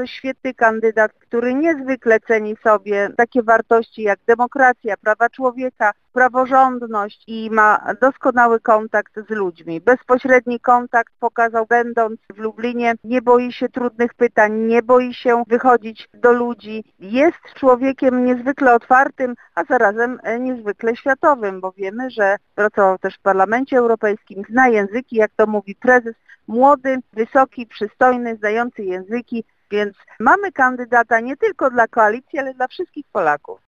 to świetny kandydat, który niezwykle ceni sobie takie wartości jak demokracja, prawa człowieka, praworządność i ma doskonały kontakt z ludźmi. Bezpośredni kontakt pokazał, będąc w Lublinie, nie boi się trudnych pytań, nie boi się wychodzić do ludzi. Jest człowiekiem niezwykle otwartym, a zarazem niezwykle światowym, bo wiemy, że pracował też w Parlamencie Europejskim, zna języki, jak to mówi prezes, młody, wysoki, przystojny, znający języki, więc mamy kandydata nie tylko dla koalicji, ale dla wszystkich Polaków.